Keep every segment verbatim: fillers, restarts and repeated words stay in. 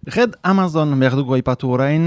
Red Amazon behar dugu aipatu orain,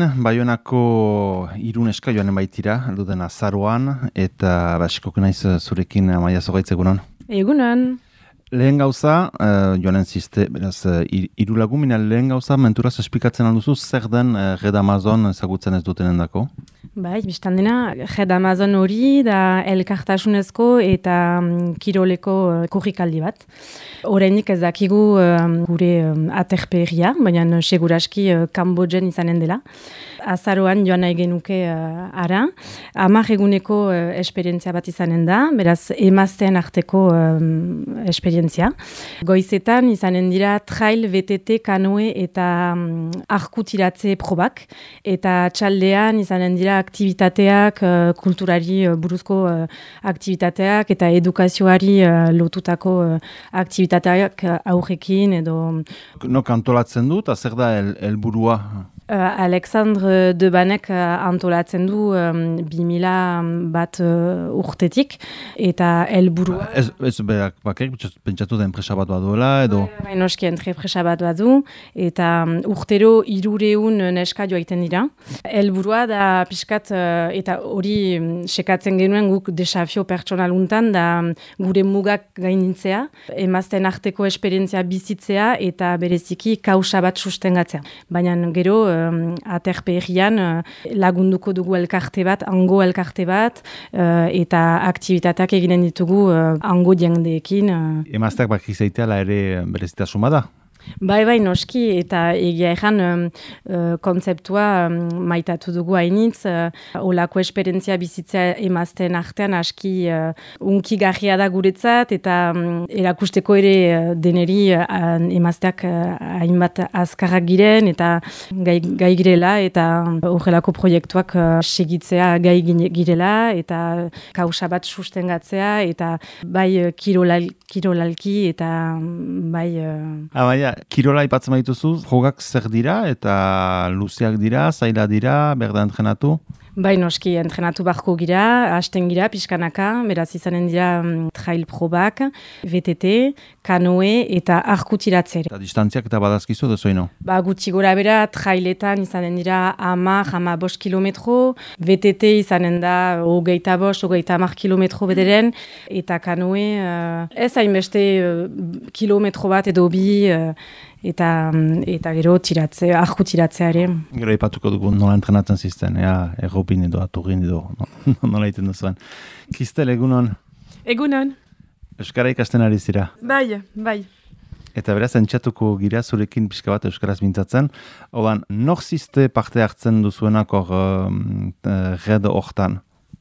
Baionako Iruneska joanen baitira, alduden azaroan, eta basikok naiz zurekin Amaia Zogaitz egunon. Egunon. Lehen gauza, uh, joanen ziste, beraz, uh, iru lagumina lehen gauza, menturaz esplikatzen alduzu, zer den uh, Red Amazon ezagutzen ez dutenen dako? Bai, biztan dena, Red Amazon hori da elkartasunezko eta um, kiroleko uh, kurrikaldi bat. Horreinik ez dakigu um, gure um, aterperia, baina seguraski uh, Kambodgen izanen dela. Azaroan joan nahi genuke uh, ara. Hamar eguneko uh, esperientzia bat izanen da, beraz emazteen arteko um, esperientzia. Goizetan izanen dira trail, B T T, kanoe eta um, arkutiratze probak, eta txaldean izanen dira aktivitateak, uh, kulturari uh, buruzko uh, aktivitateak eta edukazioari uh, lotutako uh, aktivitateak uh, aurrekin edo... Nok antolatzen dut, zer da helburua? Uh, Alexandre Debanek uh, antolatzen du um, bi mila bat uh, urtetik eta helburua. Ez, ez berak bakek, pentsatu da enpresa bat baduela edo? Bai, noski enpresa bat badu eta um, urtero irureun neska joaiten dira. Helburua da pixkat uh, eta hori um, sekatzen genuen guk desafio pertsonaluntan da um, gure mugak gainditzea, emazten arteko esperientzia bizitzea eta bereziki kausa bat sustengatzea. Baina gero Um, aterperian uh, lagunduko dugu elkarte bat, hango elkarte bat, uh, eta aktivitateak eginen ditugu uh, hango jendeekin. Uh. Emazteak bakik zeiteala ere berezitasun bada? Bai, bai, noski, eta egia egan um, uh, kontzeptua um, maitatu dugu hainitz, uh, olako esperientzia bizitzea emazten artean aski uh, unkigarria da guretzat, eta um, erakusteko ere uh, deneri uh, emazteak uh, hainbat azkarrak giren, eta gai, gai girela, eta horrelako proiektuak uh, segitzea gai girela, eta kausa bat sustengatzea, eta bai uh, kirolal, kirolalki, eta um, bai... Uh, Amaia, kirola ipatzen badituzu, jogak zer dira eta luzeak dira, zaila dira, berda entrenatu? Bai, noski, entrenatu barko gira, hasten gira, pixkanaka, beraz izanen dira um, trail probak, B T T, kanoe eta arkutiratzere. Eta distantziak eta badazkizu dezoino? Ba, gutxi gora bera, trailetan izanen dira hamar, hamar bost kilometro, B T T izanen da hogeita bost, hogeita hamar kilometro bederen, eta kanoe, uh, ez hainbeste uh, kilometro bat edo bi, uh, eta, eta gero tiratze, arkutiratzea ere. Gero ipatuko dugu nola entrenatzen zizten, ea, erropin edo, aturin edo, no, nola iten duzuen. Kristel, egunon? Egunon. Euskara ikasten ari zira? Bai, bai. Eta beraz, entxatuko gira zurekin pixka bat euskaraz mintzatzen. Oban, nor zizte parte hartzen duzuenak hor um, red hortan?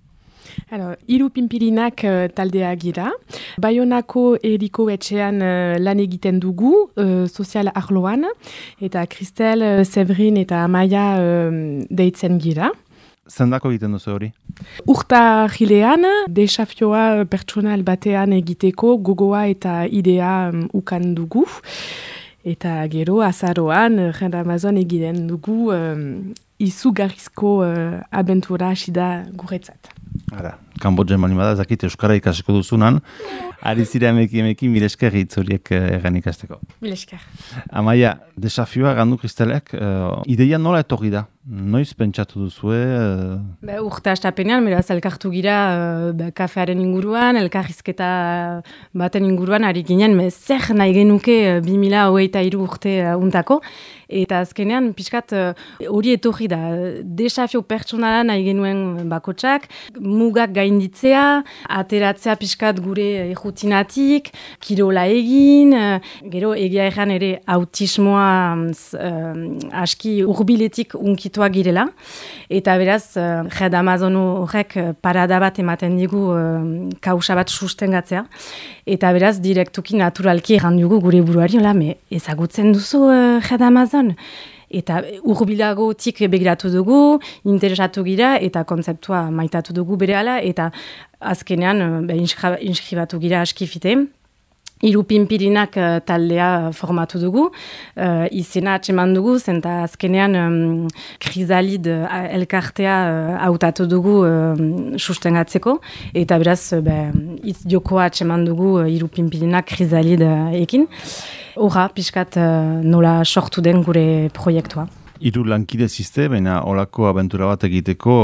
Alors, hiru pinpirinak uh, taldea gira. Baionako eriko etxean uh, lan egiten dugu, uh, sozial arloan, eta Kristel, uh, Severin eta Amaia uh, deitzen gira. Zendako egiten duzu hori? Urta jilean, desafioa pertsonal batean egiteko gogoa eta idea um, ukan dugu. Eta gero, azaroan, Red Amazon egiten dugu um, izugarrizko uh, abentura hasi da guretzat. Ara, Kambodgen bali bada, zakit euskara ikasiko duzunan, ari zira emeki emeki milesker hitz horiek egan ikasteko. Milesker. Amaia, desafioa gandu Kristelek, uh, ideia nola etorri da? Noiz pentsatu duzue? Uh... Ba, urte astapenean, beraz, elkartu gira uh, ba, kafearen inguruan, elkarrizketa baten inguruan, ari ginen, me, zer nahi genuke uh, bi mila hogeita hiru urte uh, untako, eta azkenean, pixkat, hori uh, etorri da, desafio pertsonala nahi genuen bakotsak, mugak gainditzea, ateratzea pixkat gure errutinatik, kirola egin, uh, gero egia egan ere autismoa uh, aski urbiletik unkituak girela, eta beraz, uh, Red Amazon horrek parada bat ematen digu uh, kausa bat sustengatzea, eta beraz, direktuki naturalki errandugu gure buruari, hola, me ezagutzen duzu uh, Red Amazon? Eta urbilagotik begiratu dugu, interesatu gira, eta kontzeptua maitatu dugu berehala, eta azkenean be, inskribatu gira askifite. Hiru pinpirinak uh, taldea formatu dugu, uh, izena atseman dugu, zenta azkenean um, Krisalid uh, elkartea uh, hautatu dugu uh, sustengatzeko, eta beraz, uh, be, itz jokoa atseman dugu uh, hiru pinpirinak Krisalid uh, ekin. Horra, pixkat nola sortu den gure proiektua. Hiru lankide ziste, baina olako abentura bat egiteko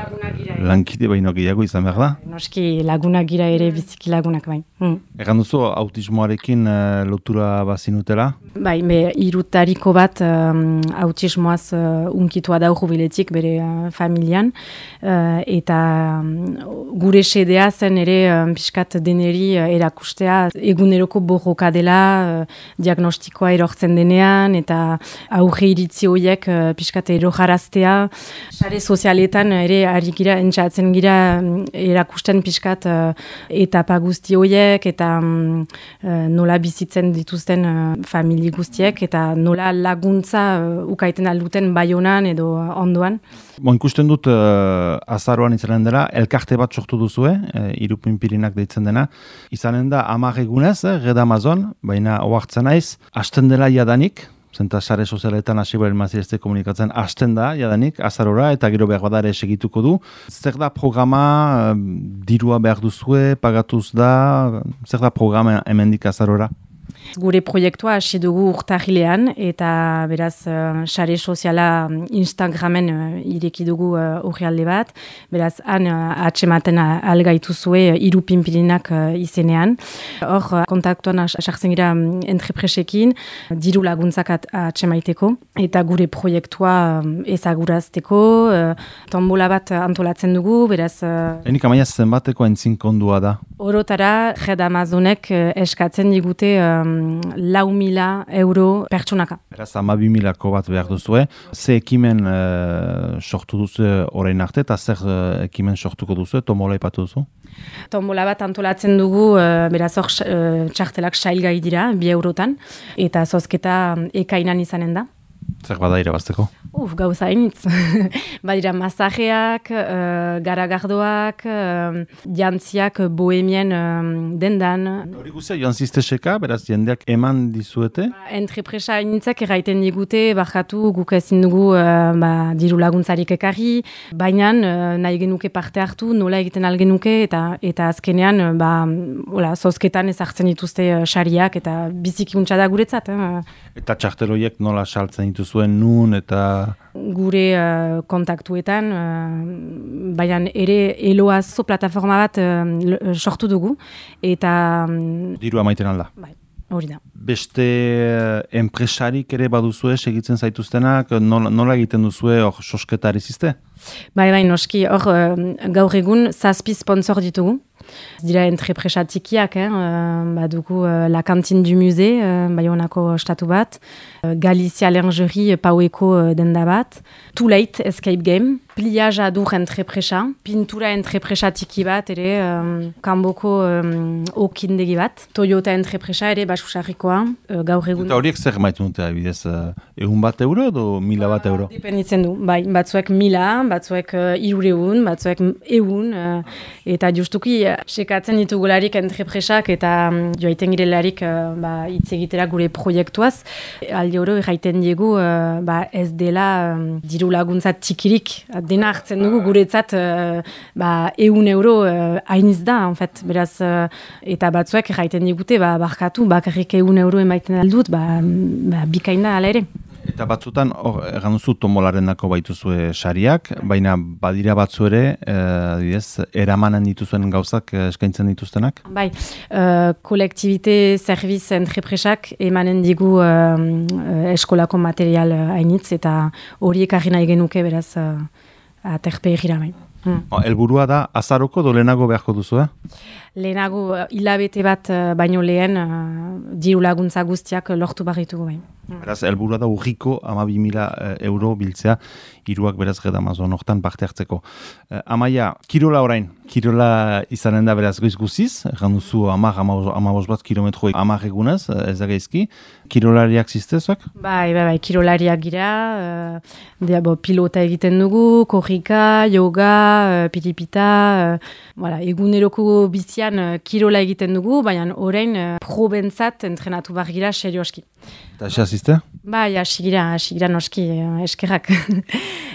lankide baino gehiago izan behar da? Noski lagunak gira ere biziki lagunak bai. Mm. Egan duzu, autismoarekin uh, lotura bazinutela? Bai, me irutariko bat um, autismoaz uh, unkitua da jubiletik bere uh, familian. Uh, eta um, gure sedea zen ere um, pixkat deneri uh, erakustea eguneroko borroka dela, uh, diagnostikoa erortzen denean, eta aurre iritzi horiek uh, pixkat erojaraztea. Sare sozialetan ere ari gira, entzatzen gira um, erakusten pixkat uh, etapa guzti horiek, eta um, uh, nola bizitzen dituzten uh, famili guztiek, eta nola laguntza uh, ukaiten alduten Baionan edo uh, ondoan. Bon, ikusten dut uh, azaroan izanen dela, elkarte bat sortu duzue, uh, irupinpirinak deitzen dena. Izanen da hamar egunez, eh, Red Amazon, baina ohartzen naiz, hasten dela jadanik, zenta sare sozialetan hasi behar mazirezte komunikatzen, hasten da jadanik, azarora, eta gero behar badare segituko du. Zer da programa, uh, dirua behar duzue, pagatuz da, zer da programa hemendik azarora? Gure proiektua hasi dugu urtarrilean, eta beraz uh, sare soziala Instagramen uh, ireki dugu orrialde uh, bat, beraz han uh, atsematen algaitu zue uh, irupinpirinak uh, izenean. Hor uh, kontaktuan sartzen gira um, entrepresekin, diru laguntzak atsemaiteko, eta gure proiektua um, ezagurazteko, uh, tombola bat antolatzen dugu, beraz... Uh, Enik amaia zenbateko entzin kondua da? Orotara, Red Amazonek uh, eskatzen digute um, lau mila euro pertsonaka. Beraz, amabi milako bat behar duzue. Ze ekimen uh, sortu duzu orain arte, eta zer uh, ekimen sortuko duzu, tombola ipatu duzu? Tombola bat antolatzen dugu, uh, beraz hor uh, txartelak sailgai dira, bi eurotan, eta zozketa ekainan izanen da. Zer bada irabazteko? Uf, gauza hainitz. Badira masajeak, uh, garagardoak, uh, jantziak bohemien uh, dendan. Hori guztia, joan zizteseka, beraz jendeak eman dizuete? Ba, entrepresa hainitzak erraiten digute, barkatu guk ezin dugu uh, ba, diru laguntzarik ekarri, baina uh, nahi genuke parte hartu, nola egiten algenuke, eta eta azkenean, uh, ba, ola, zozketan ezartzen dituzte uh, sariak, eta biziki untsa da guretzat. Eh? Eta txarteloiek nola saltzen dituzuen nun, eta... Gure uh, kontaktuetan, uh, baina ere Eloazo plataforma bat uh, sortu dugu, eta... Um, Diru amaiten alda. Bai, hori da. Beste uh, enpresarik ere baduzue, segitzen zaituztenak, nola, nola egiten duzue hor sosketari zizte? Bai, bai, noski, hor uh, gaur egun zazpi sponsor ditugu. Dira entrepresa tikiak, eh? uh, badugu uh, La Cantine du Musée, uh, Baionako estatu bat, uh, Galizia Lingerie Paueko uh, denda bat, Too Late Escape Game, Pliage adur entrepresa, Pintura entrepresa tiki bat, ere um, Kanboko um, okindegi bat, Toyota entrepresa ere basusarrikoa, uh, gaur egun. Eta horiek zer maitu dute, bidez, uh, egun bat euro edo mila bat euro? Uh, Dependitzen du, bai, batzuek mila, batzuek uh, irureun, batzuek eun, uh, eta justuki sekatzen ditugularik entrepresak eta um, joaiten girelarik uh, ba, hitz egitera gure proiektuaz. Aldi oro erraiten diegu uh, ba, ez dela um, diru laguntza tikirik. Dena hartzen dugu guretzat uh, ba, eun euro uh, hainiz da, en fait. Beraz, uh, eta batzuek erraiten digute ba, barkatu, bakarrik eun euro emaiten aldut, ba, ba, bikaina ala ere. Eta batzutan, hor, egan duzu tombolaren dako baituzue sariak, baina badira batzu ere, adibidez, eramanen dituzuen gauzak eskaintzen dituztenak? Bai, uh, kolektibite serviz entrepresak emanen digu uh, eskolako material hainitz, eta horiek argi nahi genuke beraz uh, aterpe egira bai. Hmm. Helburua da, azaroko do lehenago beharko duzu, eh? Lehenago, hilabete bat uh, baino lehen, uh, diru laguntza guztiak lortu barritugu bai. Beraz, helburua da urriko amabi mila euro biltzea, hiruak beraz Red Amazon hortan parte hartzeko. Uh, Amaia, kirola orain, kirola izanen da beraz goiz guziz, erran duzu amar, amabos bat kilometro amar egunez, ez da gaizki. Kirolariak ziztezuak? Bai, bai, bai, kirolariak gira, uh, de, bo, pilota egiten dugu, korrika, yoga, uh, piripita, uh, voilà, eguneroko bizian uh, kirola egiten dugu, baina orain uh, probentzat entrenatu bar gira serioski. Eta hasi azizte? Bai, hasi gira, hasi gira noski, uh, eskerrak.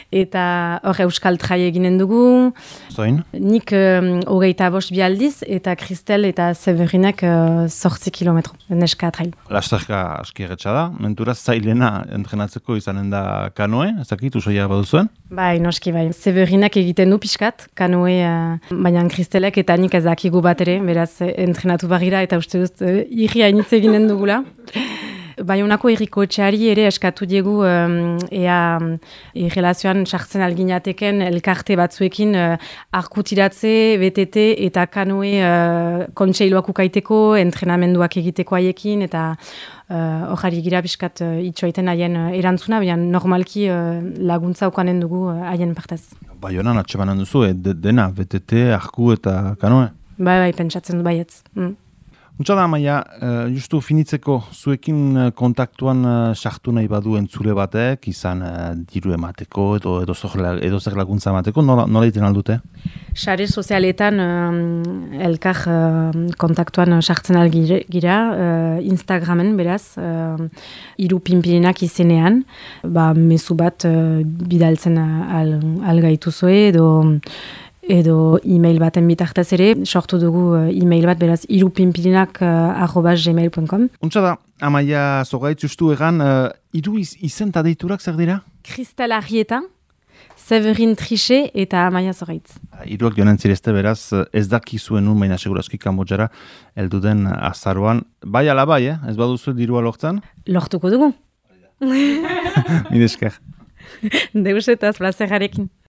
eta hor euskal trai eginen dugu. Zoin? Nik um, hogeita bost bi aldiz, eta Kristel eta Severinek uh, zortzi kilometro, neska trai. Lasterka aski erretxa da, menturaz zailena entrenatzeko izanen da kanoe, ez dakit, usoia baduzuen? Bai, noski bai. Severinek egiten du pixkat, kanoe, uh, baina Kristelek eta nik ez dakigu bat ere, beraz entrenatu barira eta uste dut uh, irri hainitz eginen dugula. Baionako irriko etxeari ere eskatu diegu um, ea e, relazioan sartzen alginateken elkarte batzuekin uh, arkutiratze, B T T eta kanoe uh, kontseiloak ukaiteko, entrenamenduak egiteko haiekin eta hori uh, gira piskat uh, itxoiten haien uh, erantzuna, baina normalki uh, laguntza ukanen dugu haien uh, partez. Baionan atxebanan duzu, e, de, dena, B T T, arku eta kanoe? Bai, bai, pentsatzen du baietz. Mm. Untsa da, Maia, uh, justu finitzeko zuekin uh, kontaktuan sartu uh, nahi badu entzule batek, izan uh, diru emateko edo, edo, edo zer laguntza emateko, nola, nola iten aldute? Sare sozialetan um, elkar uh, kontaktuan sartzen algira, uh, Instagramen beraz, uh, hiru pinpirinak izenean, ba, mezu bat uh, bidaltzen al, algaituzue edo edo e-mail baten bitartez ere, sortu dugu uh, e-mail bat, beraz, irupinpirinak uh, arroba gmail punto com. Untsa da, Amaia Zogaitz justu egan, uh, iru iz, izen eta deiturak zer dira? Kristel Arrieta, Severin Triche eta Amaia Zogaitz. Iruak joan entzirezte beraz, ez dakizuen nun, baina segurazki Kambodjara, elduden azaroan. Bai ala bai, eh? Ez baduzu dirua lortzen? Lortuko dugu. Mil esker. Deus eta plazerarekin.